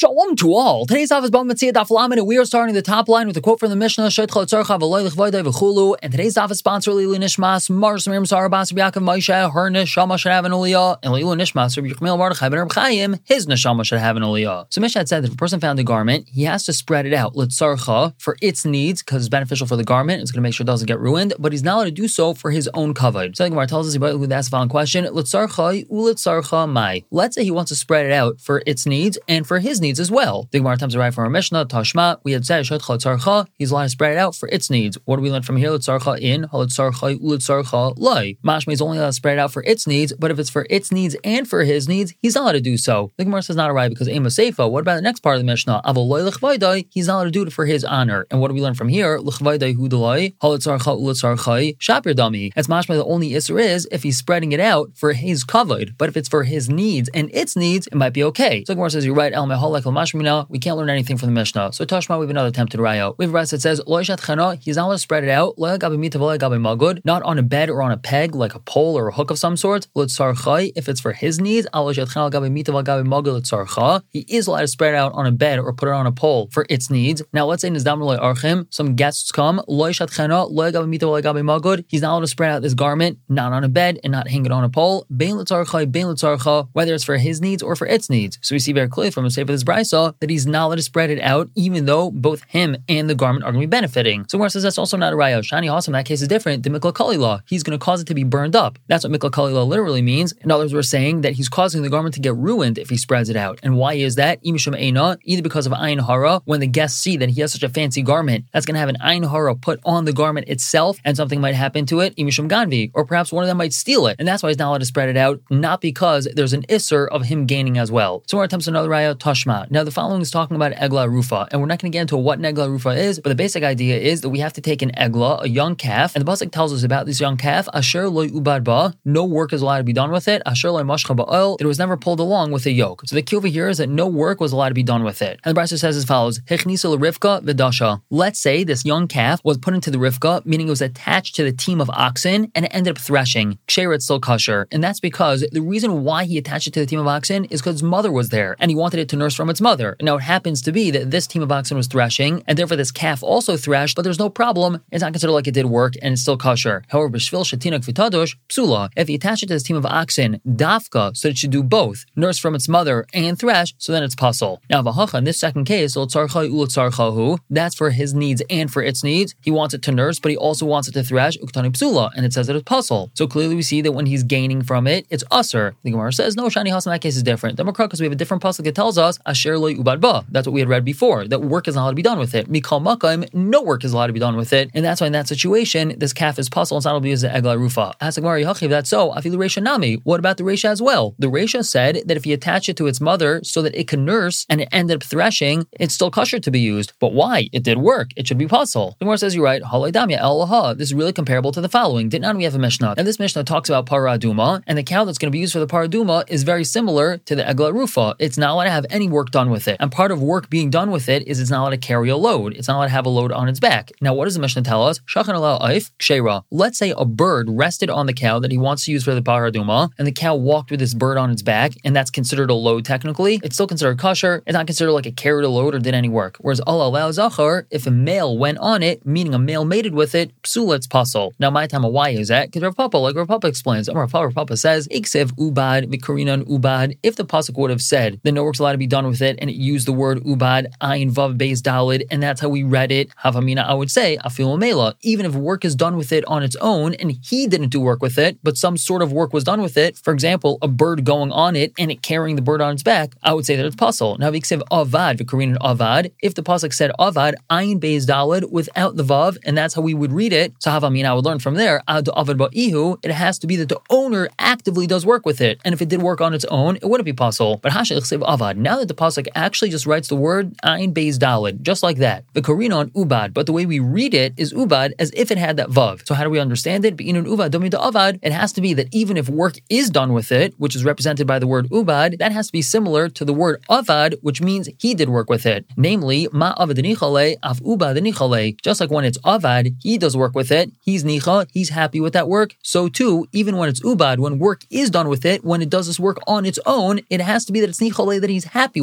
Shalom to all. Today's Daf is Bava Metzia Daf Lamed, and we are starting the top line with a quote from the Mishnah, Sheitcha Tzarcha V'Loy L'Chvoidei V'Chulu. And today's Daf is sponsored Lilu Nishmas, Mars Miriam Sarabas Yaakov Moshe, her Neshama should have an Aliyah, and Lilu Nishmas Rabbi Yechmiel Mordechai ben Reb Chaim, his Neshama should have an Aliyah. So Mishnah had said that if a person found a garment, he has to spread it out L'Tzarcha for its needs because it's beneficial for the garment. It's going to make sure it doesn't get ruined, but he's not allowed to do so for his own kavod. So the Gemara tells us who asked the following question: L'Tzarcha u'L'Tzarcha mai. Let's say he wants to spread it out for its needs and for his needs as well. The Gemara comes right from our Mishnah, Tashma. We had said Sheitcha Tzarcha, he's allowed to spread it out for its needs. What do we learn from here? L'Tzarcha in, L'Tzarcha u'L'Tzarcha lai. Mashma is only allowed to spread it out for its needs, but if it's for its needs and for his needs, he's not allowed to do so. The Gemara says not right because Ema Seifa. What about the next part of the Mishnah? Avol loy l'chvaydai, he's not allowed to do it for his honor. And what do we learn from here? L'chvaydai hu d'lai, L'Tzarcha u'L'Tzarcha shapir dami. It's mashma the only isser is if he's spreading it out for his kavod, but if it's for his needs and its needs, it might be okay. So the Gemara says you're right. El mehol like l'mashmina. We can't learn anything from the Mishnah. So Tashma, we have another attempted raya. We have a raya that says lo yishat chana, he's not allowed to spread it out lo gabi mitav lo gabi magud, not on a bed or on a peg like a pole or a hook of some sort. L'tzarcha, if it's for his needs, al yishat chana gabi mitav gabi magud l'tzarcha, he is allowed to spread it out on a bed or put it on a pole for its needs. Now let's say nizdam lo archim, some guests come lo yishat chana lo gabi mitav lo gabi magud, he's not allowed to spread out this garment not on a bed and not hang it on a pole. Bein l'tzarcha, whether it's for his needs or for its needs. So we see very clearly from the Sefer this brisa that he's not allowed to spread it out, even though both him and the garment are going to be benefiting. So Gemara says that's also not a raya. Shani Hasam, that case is different. The mikla kalila, he's going to cause it to be burned up. That's what mikla kalila literally means. In other words, we're saying that he's causing the garment to get ruined if he spreads it out. And why is that? Imishum eina, either because of ayin hara, when the guests see that he has such a fancy garment, that's going to have an ayin hara put on the garment itself, and something might happen to it. Imishum ganvi, or perhaps one of them might steal it, and that's why he's not allowed to spread it out, not because there's an isser of him gaining as well. So we're attempts another raya tashma. Now the following is talking about egla rufa, and we're not going to get into what an egla rufa is, but the basic idea is that we have to take an egla, a young calf, and the pasuk tells us about this young calf, asher loy ubad ba, no work is allowed to be done with it, asher loy mashcha ba'ol, it was never pulled along with a yoke. So the key over here is that no work was allowed to be done with it. And the brisa says as follows, hechnisa l'rivka v'dasha. Let's say this young calf was put into the rivka, meaning it was attached to the team of oxen, and it ended up threshing. Ksheira, it's still kosher. And that's because the reason why he attached it to the team of oxen is because his mother was there, and he wanted it to nurse from its mother. Now it happens to be that this team of oxen was threshing, and therefore this calf also threshed, but there's no problem. It's not considered like it did work, and it's still kosher. However, b'shvil shetinak v'tadosh psula. If he attached it to this team of oxen, dafka, so it should do both, nurse from its mother and thresh, so then it's pasul. Now v'hacha, in this second case, that's for his needs and for its needs. He wants it to nurse, but he also wants it to thresh, uktani psula, and it says that it's pasul. So clearly we see that when he's gaining from it, it's usser. The Gemara says, no, Shani Hasan, that case is different. Because we have a different pasuk that tells us, asher loy ubad ba. That's what we had read before, that work is not allowed to be done with it. Mikal makam, no work is allowed to be done with it. And that's why in that situation, this calf is pasul, it's not allowed to be used as egla rufa. Ask the Gemara, Yachiv, that's so, afilu reisha nami. What about the reisha as well? The reisha said that if he attached it to its mother so that it can nurse and it ended up threshing, it's still kosher to be used. But why? It did work. It should be pasul. The Gemara says, you're right, halay damya el laha. This is really comparable to the following. Did not we have a Mishnah? And this Mishnah talks about para aduma, and the cow that's going to be used for the para aduma is very similar to the egla rufa. It's not allowed to have any work done with it. And part of work being done with it is it's not allowed to carry a load. It's not allowed to have a load on its back. Now, what does the Mishnah tell us? Shachan ala aif ksheira. Let's say a bird rested on the cow that he wants to use for the para aduma, and the cow walked with this bird on its back, and that's considered a load technically. It's still considered kosher. It's not considered like it carried a load or did any work. Whereas Allah allow zachar, if a male went on it, meaning a male mated with it, psula, it's pasul. Now, my time, why is that? Because Rav Papa, like Rav Papa explains, Rav Papa says, Iksev ubad vikarinan ubad. If the pasuk would have said that no work's allowed to be done with it, and it used the word ubad, ayin vav beis dalid, and that's how we read it, havamina, I would say afil mela. Even if work is done with it on its own, and he didn't do work with it, but some sort of work was done with it, for example, a bird going on it and it carrying the bird on its back, I would say that it's pasul. Now, Iksev avad vikarinan avad. If the pasuk said avad, ayin beis dalid without the vav, and that's how we would read it, so havamina, I would learn from there, ad avad ba'ihu, it has to be that the owner actively does work with it, and if it did work on its own, it wouldn't be pasul. But hasha ichsev avad, now that the pasuk actually just writes the word ayin beis dalid, just like that, the karina on ubad, but the way we read it is ubad as if it had that vav. So how do we understand it? Be'inun ubad domi da avad, it has to be that even if work is done with it, which is represented by the word ubad, that has to be similar to the word avad, which means he did work with it. Namely, ma avad nichale af ubad nichale. Just like when it's avad, he does work with it, he's nicha, he's happy with that work. So too, even when it's ubad, when work is done with it, when it does this work on its own, it has to be that it's nichale, that he's happy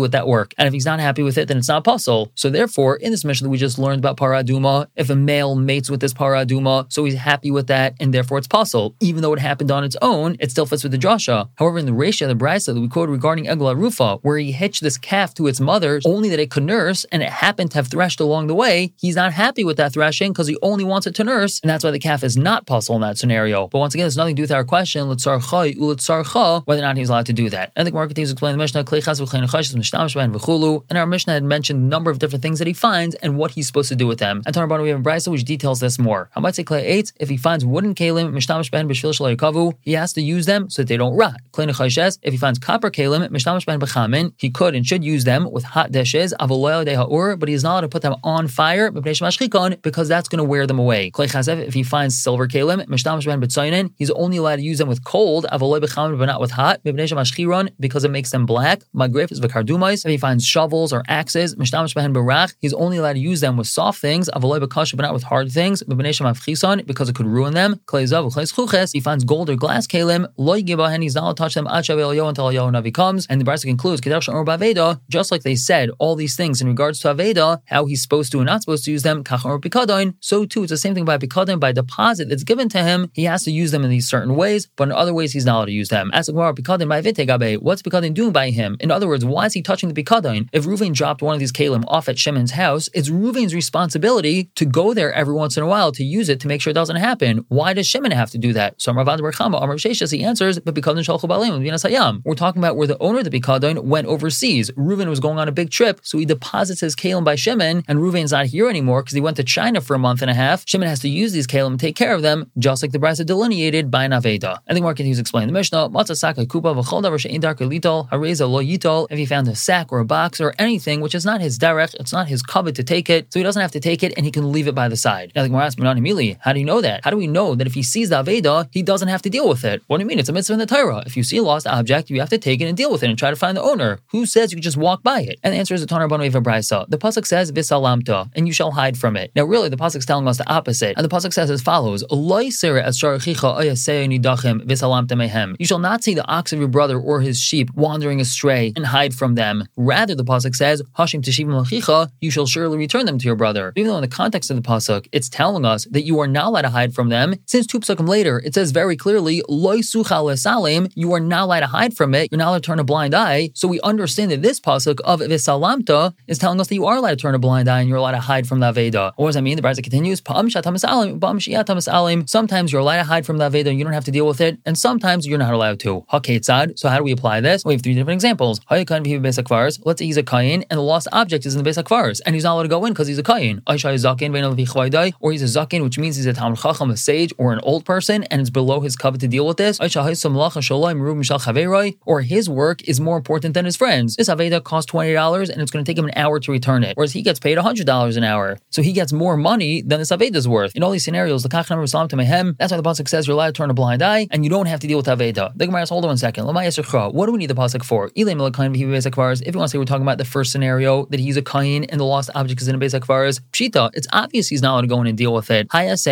with that work. And if he's not happy with it, then it's not puzzle. So therefore, in this mission that we just learned about para aduma, if a male mates with this para aduma, so he's happy with that, and therefore it's puzzle. Even though it happened on its own, it still fits with the drasha. However, in the Reisha, the Brisa that we quoted regarding Egla Rufa, where he hitched this calf to its mother only that it could nurse, and it happened to have threshed along the way, he's not happy with that threshing because he only wants it to nurse, and that's why the calf is not puzzle in that scenario. But once again, it's nothing to do with our question, whether or not he's allowed to do that. And the Gemara continues to explain the Mishnah, and our Mishnah had mentioned a number of different things that he finds and what he's supposed to do with them. And Tanarbana, we have a Brisa which details this more. I might say Klei 8, if he finds wooden kalim, he has to use them so that they don't rot. If he finds copper kalim, he could and should use them with hot dishes, but he's not allowed to put them on fire because that's going to wear them away. If he finds silver kalim, he's only allowed to use them with cold, but not with hot, because it makes them black. If he finds shovels or axes, he's only allowed to use them with soft things, but not with hard things, because it could ruin them. He finds gold or glass kalim, he's not allowed to touch them until Navi comes. And the Brisa concludes, just like they said, all these things in regards to Aveda, how he's supposed to and not supposed to use them, so too, it's the same thing by Pikadon, by deposit that's given to him, he has to use them in these certain ways, but in other ways he's not allowed to use them. As what's Pikadon doing by him? In other words, why is he touching the Pikadon? If Reuven dropped one of these kalim off at Shimon's house, it's Reuven's responsibility to go there every once in a while to use it to make sure it doesn't happen. Why does Shimon have to do that? So he answers, but we're talking about where the owner of the Pikadon went overseas. Reuven was going on a big trip, so he deposits his kalim by Shimon, and Reuven's not here anymore because he went to China for a month and a half. Shimon has to use these kalim and take care of them, just like the Brisa delineated by an Aveda. And the Gemara continues to explain the Mishnah. If he found a sack or a box or anything which is not his derech, it's not his covet to take it, so he doesn't have to take it and he can leave it by the side. Now the Gemara asks, how do you know that? How do we know that if he sees the Aveda, he doesn't have to deal with it? What do you mean? It's a mitzvah in the Torah. If you see a lost object, you have to take it and deal with it and try to find the owner. Who says you can just walk by it? And the answer is the Tanarbana of Brisa. The pasuk says v'salamta, and you shall hide from it. Now really, the pasuk's telling us the opposite. And the pasuk says as follows: you shall not see the ox of your brother or his sheep wandering astray and hide from them. Rather, the pasuk says, Hashim teshivim lachicha, you shall surely return them to your brother. Even though in the context of the pasuk, it's telling us that you are not allowed to hide from them, since two pasukim later, it says very clearly, you are not allowed to hide from it, you're not allowed to turn a blind eye. So we understand that this pasuk of Visalamta is telling us that you are allowed to turn a blind eye and you're allowed to hide from the Aveda. What does that mean? The Brisa continues, sometimes you're allowed to hide from the Aveda and you don't have to deal with it, and sometimes you're not allowed to. HaKetzad, so how do we apply this? We have three different examples. Let's say he's a kayin and the lost object is in the Beis HaKvaros and he's not allowed to go in because he's a kayin. Or he's a zaken, which means he's a Talmid Chacham, a sage, or an old person, and it's below his covet to deal with this. Or his work is more important than his friends. This Aveda costs $20 and it's going to take him an hour to return it, whereas he gets paid $100 an hour. So he gets more money than this Aveda's worth. In all these scenarios, that's why the pasuk says you're allowed to turn a blind eye and you don't have to deal with Aveda. The Gemara says, hold on 1 second. What do we need the pasuk for? If you want to say we're talking about the first scenario, that he's a kayin and the lost object is in a Beis HaKvaros, pshita, it's obvious he's not allowed to go in and deal with it.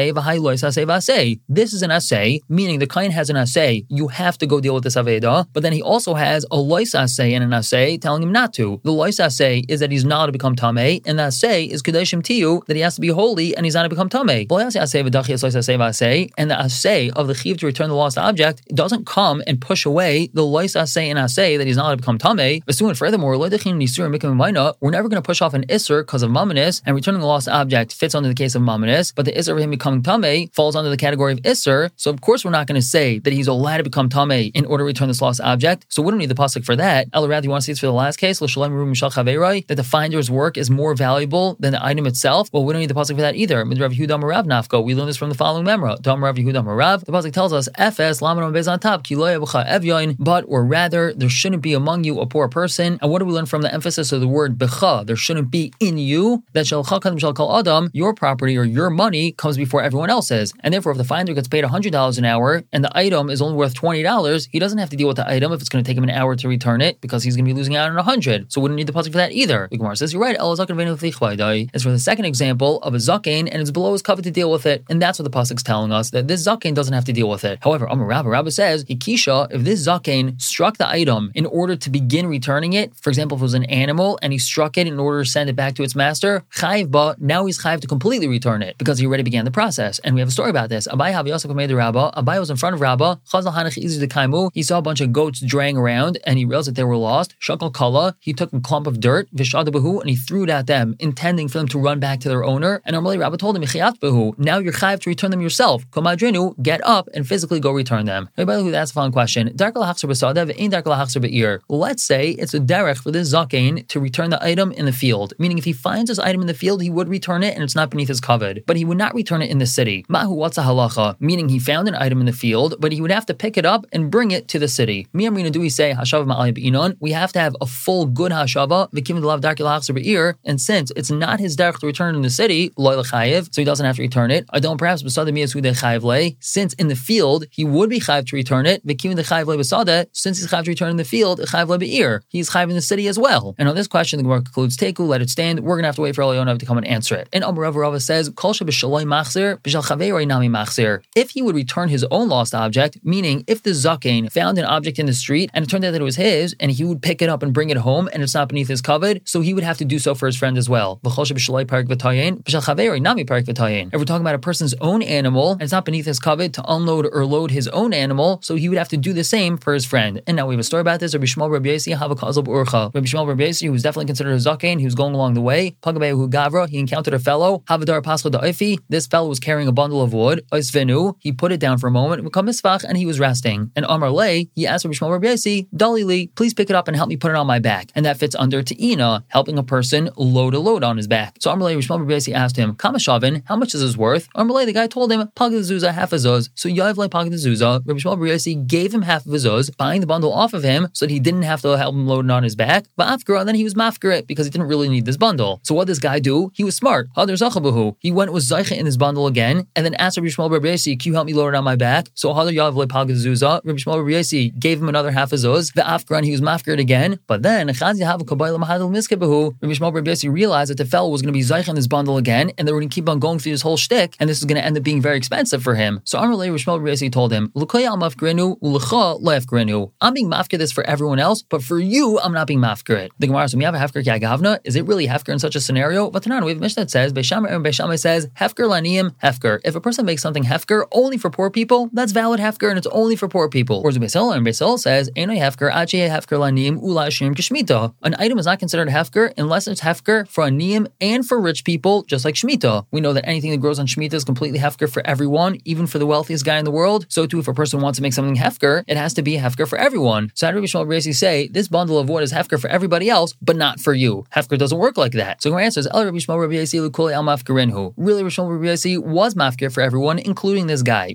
This is an asay, meaning the kayin has an asay. You have to go deal with this Aveda, but then he also has a lois asay and an asay telling him not to. The lois asay is that he's not allowed to become tamei, and the asay is kadeshim tiyu, that he has to be holy and he's not to become tamei. And the asay of the chiv to return the lost object doesn't come and push away the lois asay and asay that he's not allowed to become tamei. Furthermore, we're never going to push off an isser because of mamanis, and returning the lost object fits under the case of mamanis, but the isser of him becoming tamei falls under the category of isser. So of course we're not going to say that he's allowed to become tamei in order to return this lost object. So we don't need the pasuk for that. Rather, you want to see this for the last case, that the finder's work is more valuable than the item itself. Well, we don't need the pasuk for that either. We learn this from the following memra. The pasuk tells us, but or rather, there shouldn't be among you a poor person. And what do we learn from the emphasis of the word becha? There shouldn't be in you that your property or your money comes before everyone else's. And therefore, if the finder gets paid $100 an hour and the item is only worth $20, he doesn't have to deal with the item if it's going to take him an hour to return it because he's going to be losing out on 100. So we wouldn't need the pasuk for that either. The Gemara says, you're right. As for the second example of a zaken and it's below his covet to deal with it, and that's what the pasuk's telling us, that this zaken doesn't have to deal with it. However, Rabbi says, Hikisha, if this zaken struck the item in order to begin returning it. For example, if it was an animal and he struck it in order to send it back to its master, chayiv ba, now he's chayiv to completely return it because he already began the process. And we have a story about this. Abai was in front of Rabbah. He saw a bunch of goats draying around and he realized that they were lost. Shakal kala, he took a clump of dirt, vishadabahu, and he threw it at them, intending for them to run back to their owner. And normally Rabbah told him, now you're chayiv to return them yourself. Komadrinu, get up and physically go return them. Everybody, that's the following question. Let's say it's a derech for this zaken to return the item in the field. Meaning if he finds this item in the field, he would return it and it's not beneath his kavod. But he would not return it in the city. Mahu, what's a halacha? Meaning he found an item in the field, but he would have to pick it up and bring it to the city. Miyamrina, do we say hashav ma'alei be'inon? We have to have a full good hashava, v'kivin l'lav darkei l'achzer be'ir, and since it's not his derech to return in the city, lo l'chayev, so he doesn't have to return it. I don't perhaps b'sadeh miyas de chayev le, since in the field he would be chayev to return it, v'kivin de chayev le b'sadeh, since he's chayev to return in the field, chayev le be'ir, he's chayev in the city as well. And on this question, the Gemara concludes, Teku, let it stand. We're gonna have to wait for Elyonav to come and answer it. And Amar Rava says, Kol sheb'shaloi machzir, b'shal chaveroi nami machzir. If he would return his own lost object, meaning if the zaken found an object in the street and it turned out that it was his, and he would pick it up and bring it home, and it's not beneath his kavod, so he would have to do so for his friend as well. If we're talking about a person's own animal, and it's not beneath his kavod to unload or load his own animal, so he would have to do the same for his friend. And now we have a story about this. Rabbi Shmuel Rabbi Yosi have a kazal b'urcha. Rabbi Shmuel Rabbi Yosi, who was definitely considered a zaken, he was going along the way. Pagabehu gavra, he encountered a fellow. Havadar pascha da'ifi. This fellow was carrying a bundle of wood. Oisvenu, he put it down for a moment. And he was resting. And Amar Le, he asked Rabbi Shmuel Rabbi Yosi, Dalili, please pick it up and help me put it on my back. And that fits under Te'ina, helping a person load a load on his back. So Amar Le, Rabbi Shmuel Rabbi Yosi asked him, Kamashavin, how much is this worth? Amar Le, the guy told him, Pagad Zuzah, half a zuz. So Yav Le Pagad Zuzah, Rabbi Shmuel Rabbi Yosi gave him half of a zuz, buying the bundle off of him so that he didn't have to help him load it on his back. But and then he was mafker it because he didn't really need this bundle. So what did this guy do? He was smart. He went with Zaycha in his bundle again, and then asked Rabbi Shmuel Rabbi Yosi, can you help me load it on my back? So Hadar Yav Le Pagad Zuzah, Rabbi Shmuel Rabbi Yosi gave him another half a zuz. The afkran, he was mafker it again. But then Rabbi Shmuel Rabbi Yosi realized that the fellow was going to be Zaycha in his bundle again, and they were going to keep on going through this whole shtick, and this is going to end up being very expensive for him. So Rabbi Shmuel Rabbi Yosi told him, I'm being mafker this for everyone else, but for you, I'm not being mafker it. The Gemara says, we have a hefker ki'agavna. Is it really hefker in such a scenario? But Tanan, we have a Mishnah that says, Beishamai says, hefker laniyim, hefker. If a person makes something hefker only for poor people, that's valid hefker, and it's only for poor people. Whereas Beisol, and Beisol says, Einoi hefker, achie hefker laniyim, ula ashim k'shmita. An item is not considered hefker unless it's hefker for aniyim and for rich people, just like shmita. We know that anything that grows on shmita is completely hefker for everyone, even for the wealthiest guy in the world. So too, if a person wants to make something hefker, it has to be hefker for everyone. So how do Rabbi Shmuel Rabbi Yosi say, this bundle of wood is hefker for everybody else, but not for you? Hefker doesn't work like that. So our answer is, El Rabbi Shmuel Rabbi Yosi l'kulei al mafkerinhu. Really, Rabbi Shmuel Rabbi Yosi was mafker for everyone, including this guy.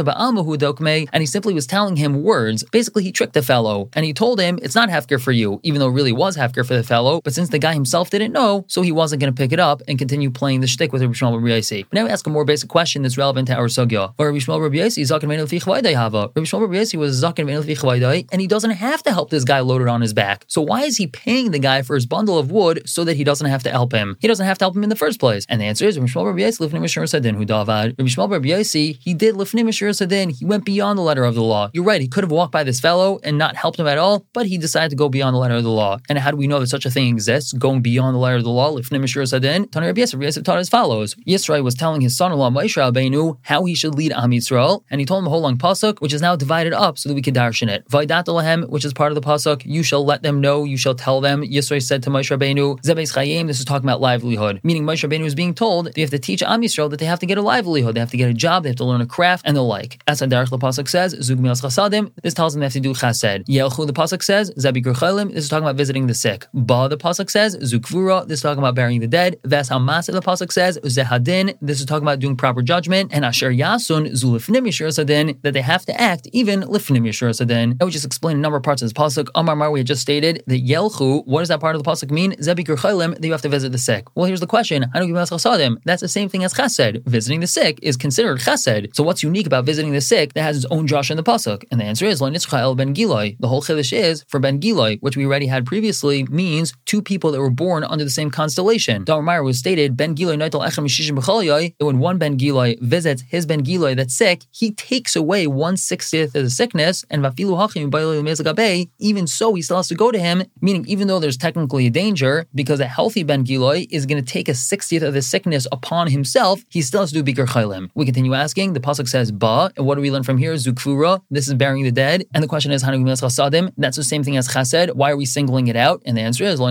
And he simply was telling him words. Basically, he tricked the fellow, and he told him it's not hefker for you, even though it really was hefker for the fellow. But since the guy himself didn't know, so he wasn't going to pick it up and continue playing the shtick with Rabbi Shmuel Rabbi Yosi. But now we ask a more basic question that's relevant to our sugya. Rabbi Shmuel Rabbi Yosi zaken ve'en l'fi chavaydai hava. Rabbi Shmuel Rabbi Yosi was zaken ve'en l'fi chavaydai, and he doesn't have to help this guy load it on his back. So why is he paying the guy for his bundle of wood so that he doesn't have to help him? He doesn't have to help him in the first place. And the answer is, Rabbi Shmuel Rabbi Yosi lifnei mishur sadin hu davad. Rabbi Shmuel Rabbi Yosi, he did lifnei mishur sadin. He went beyond the letter of the law. You're right, he could have walked by this fellow and not helped him at all, but he decided to go beyond the letter of the law. And how do we know that such a thing exists, going beyond the letter of the law? Lifnei mishur sadin. Tani Rabbi Yosef taught as follows. Yisrael was telling his son-in-law Moshe Rabbeinu how he should lead Am Yisrael, and he told him a whole long pasuk, which is now divided up so that we could darshan it. Vaydat lahem, which is part of the pasuk, you shall let them know, you shall tell them. Yisrael said to Moshe Rabbeinu, Zebeis Chayim, this is talking about livelihood, meaning Moshe Rabbeinu is being told they have to teach Am Yisrael that they have to get a livelihood, they have to get a job, they have to learn a craft, and the like. As Adarach the pasuk says, Zug milas chasadim, this tells them they have to do chased. Yelchu the pasuk says, Zabikur Chalim, this is talking about visiting the sick. Ba the pasuk says, Zukvura, this is talking about burying the dead. Ves Hamas the pasuk says, Zehadin, this is talking about doing proper judgment. And Asher Yasun, Zulifnim Yishur Sadin, that they have to act even Lifnim Yishur Sadin. I would just explain a number of parts of this pasuk. Amar Mar, we had just stated that Yelchu, what does that part of the pasuk mean? Zabikur Chalim, that you have to visit the sick. Well, here's the question. That's the same thing as chesed. Visiting the sick is considered chesed. So what's unique about visiting the sick that has its own drush in the pasuk? And the answer is Lo Nitzcha El Ben Giloi. The whole chiddush is for Ben Giloi, which we already had previously, means two people that were born under the same constellation. Damar Meir was stated Ben Giloi Noitel Echem Mishishim B'Choloi, that when one Ben Giloi visits his Ben Giloi that's sick, he takes away 1/60 of the sickness, and Vafilu Hachim B'Yolei Mezagabe, even so he still has to go go to him, meaning even though there's technically a danger, because a healthy Ben Giloi is going to take a 60th of the sickness upon himself, he still has to do Bikur Chaylim. We continue asking, the pasuk says Ba, and what do we learn from here? Zukfura, this is burying the dead, and the question is, Hanu Gemilas Chasadim, that's the same thing as Chased, why are we singling it out? And the answer is,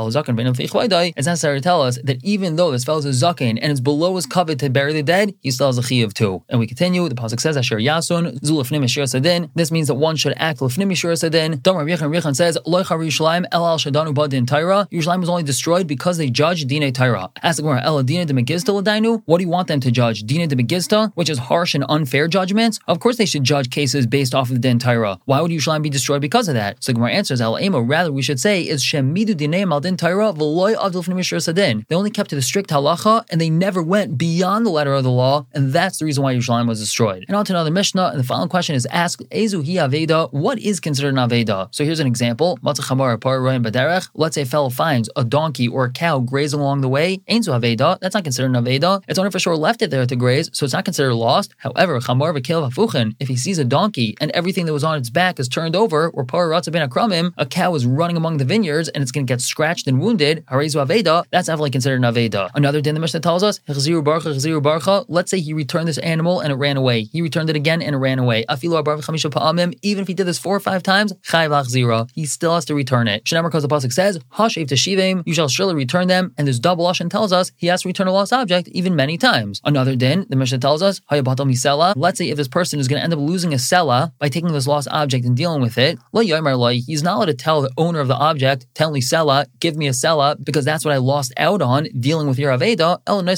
it's necessary to tell us that even though this fellow is a Zaken, and it's below his covet to bury the dead, he still has a Chiyuv too. And we continue, the pasuk says, Asher Yasun, Zulafnim Shir Sadin, this means that one should act Lafnim Shir Sadin. Damar Yechan says, Loichar Yerushalayim El Al Shadanu Badin Taira, Yerushalayim was only destroyed because they judged Dine Taira. Ask the Gemara, El Dine de Megizta Ladainu, what do you want them to judge? Dine de Megizta, which is harsh and unfair judgments? Of course they should judge cases based off of the Din Taira. Why would Yerushalayim be destroyed because of that? So the Gemara answers, El Ema, rather we should say, is Shemidu Dine Mal Din Taira V'loy Avdil Fnim Shir Sadin. They only kept to the strict halacha, and they never went beyond the letter of the law, and that's the reason why Yerushalayim was destroyed. And on to another Mishnah, and the following question is asked, Ezu hi Aveda, what is considered an Aveda? So here's an example, Matzah Chamar Par Royan Baderech, let's say a fellow finds a donkey or a cow grazing along the way, Einzu Aveda, that's not considered an Aveda, it's only for sure left it there to graze, so it's not considered lost. However, Chamar V'Kil Vafuchen, if he sees a donkey and everything that was on its back is turned over, or Par Ratza Ben Akramim, a cow is running among the vineyards and it's going to get scratched and wounded, Harezu Aveda, that's definitely considered an Aveda. Another din the Mishnah tells us, Chziru Barcha, let's say he returned this animal and it ran away. He returned it again and it ran away. Afilu Arba V'Chamisha Pa'amim, even if he did this 4 or 5 times, Chayv Achzira, he still has to return it. Shnamar, because the pasuk says, Hashev Teshivim, you shall surely return them, and this double lashon tells us he has to return a lost object even many times. Another din, the Mishnah tells us, Hayabatal Misela, let's say if this person is going to end up losing a sela by taking this lost object and dealing with it, he's not allowed to tell the owner of the object, tell me sela, give me a sela, because that's what I lost out on dealing with your Aveda.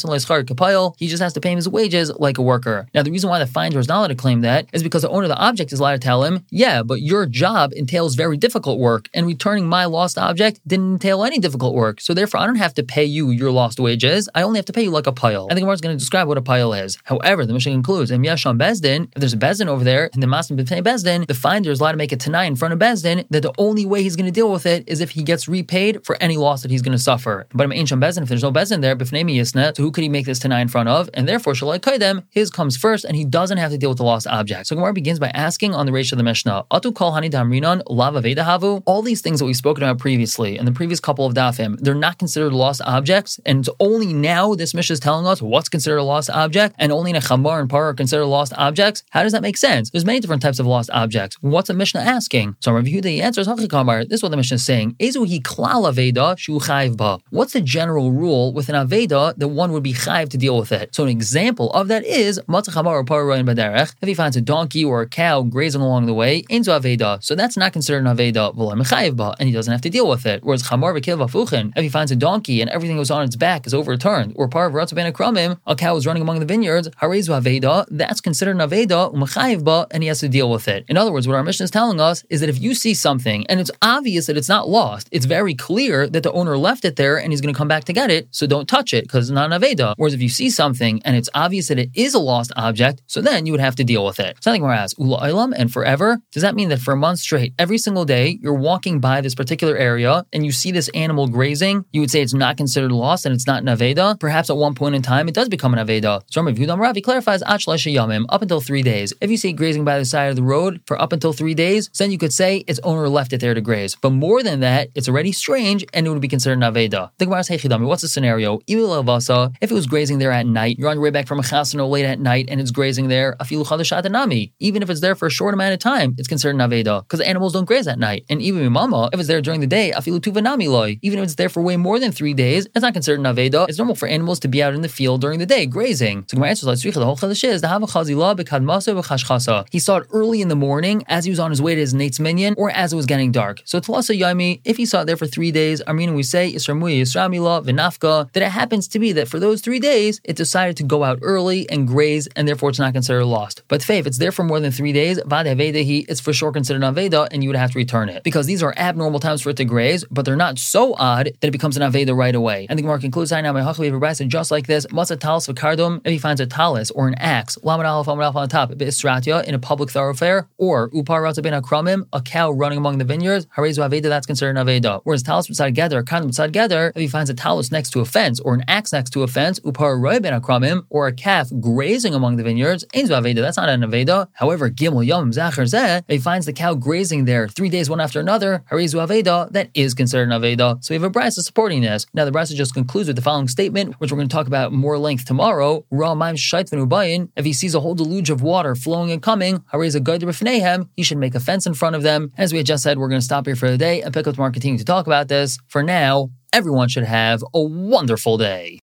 He just has to pay him his wages like a worker. Now the reason why the finder is not allowed to claim that is because the owner of the object is allowed to tell him, yeah, but your job entails very difficult work, and returning my lost object didn't entail any difficult work, so therefore I don't have to pay you your lost wages, I only have to pay you like a pile. And the Gemara is going to describe what a pile is. However, the Mishnah concludes, if there's a Bezdin over there, and the Maslim B'fnei Bezdin, the finder is allowed to make a Tanai in front of Bezdin that the only way he's going to deal with it is if he gets repaid for any loss that he's going to suffer. But if there's no Bezdin there, B'fnei Yisna, so who could he make this Tanai in front of? And therefore, Shalai Kaidem, his comes first, and he doesn't have to deal with the lost object. So Gemara begins by asking on the Reish of the Mishnah, Atu kol hani damrinan lava veda havu. All these things that we've spoken about previously in the previous couple of dafim, they're not considered lost objects, and it's only now this Mishnah is telling us what's considered a lost object, and only in a chamar and par are considered lost objects. How does that make sense? There's many different types of lost objects. What's the Mishnah asking? So Rav Yehuda answers, Hachikamar, this is what the Mishnah is saying. Ezu hi klal aveda shu chayv ba. What's the general rule with an aveda that one would be chayv to deal with it? So an example of that is matzah chamar or par royan baderech. If he finds a donkey or a cow grazing along the way, einzu aveda. So that's not considered an aveda, v'lo mechayv ba, and he doesn't have to deal with it. Whereas chamar v'kil vafuchen, if he finds a donkey and everything that was on its back is overturned, or par v'ratz ben akramim, a cow is running among the vineyards, harezu aveda, that's considered an aveda, umechayv ba, and he has to deal with it. In other words, what our Mishnah is telling us is that if you see something and it's obvious that it's not lost, it's very clear that the owner left it there and he's going to come back to get it, so don't touch it because it's not an aveda. Whereas if you see something and it's obvious that it is a lost object, so then you would have to deal with it. So I think we're asked, ula olam, and forever, does that mean that for a month straight, every single day, you're walking by this particular area and you see this animal grazing, you would say it's not considered lost and it's not an aveda? Perhaps at one point in time, it does become an aveda. So Rav Yehuda Rav clarifies, up until 3 days. If you see it grazing by the side of the road for up until 3 days, then you could say its owner left it there to graze. But more than that, it's already strange and it would be considered an aveda. The Gemara says, what's the scenario? If it was grazing there at night, you're on your way back from a chasana late at night and it's grazing there, even if it's there for a short amount of time, it's considered an aveda because animals don't graze at night. And even mama, if it's there during the day, even if it's there for way more than 3 days, it's not considered an aveda. It's normal for animals to be out in the field during the day grazing. So Gemara answers, the whole chadash is he saw it early in the morning as he was on his way to his nate's minyan or as it was getting dark. So Tlasa Yami, if he saw it there for 3 days, we say that it happens to be that for those 3 days, it decided to go out early and graze, and therefore it's not considered lost. But if it's there for more than 3 days, it's for sure considered an aveda, and you would have to return it. Because these are abnormal times for it to graze, but they're not so odd that it becomes an aveda right away. And the Gemara concludes, just like this, if he finds a talis or an axe, on top, in a public thoroughfare, or a cow running among the vineyards, that's considered an aveda. Whereas talis beside gather, if he finds a talis next to a fence or an axe next to a fence, or a calf grazing among the vineyards, that's not an aveda. However, if he finds the cow grazing there 3 days one after another, Chaser, Harizu Aveda, that is considered an Aveda. So we have a brisa supporting this. Now the brisa just concludes with the following statement, which we're going to talk about more length tomorrow. If he sees a whole deluge of water flowing and coming, he should make a fence in front of them. As we had just said, we're going to stop here for the day and pick up tomorrow, continuing to talk about this. For now, everyone should have a wonderful day.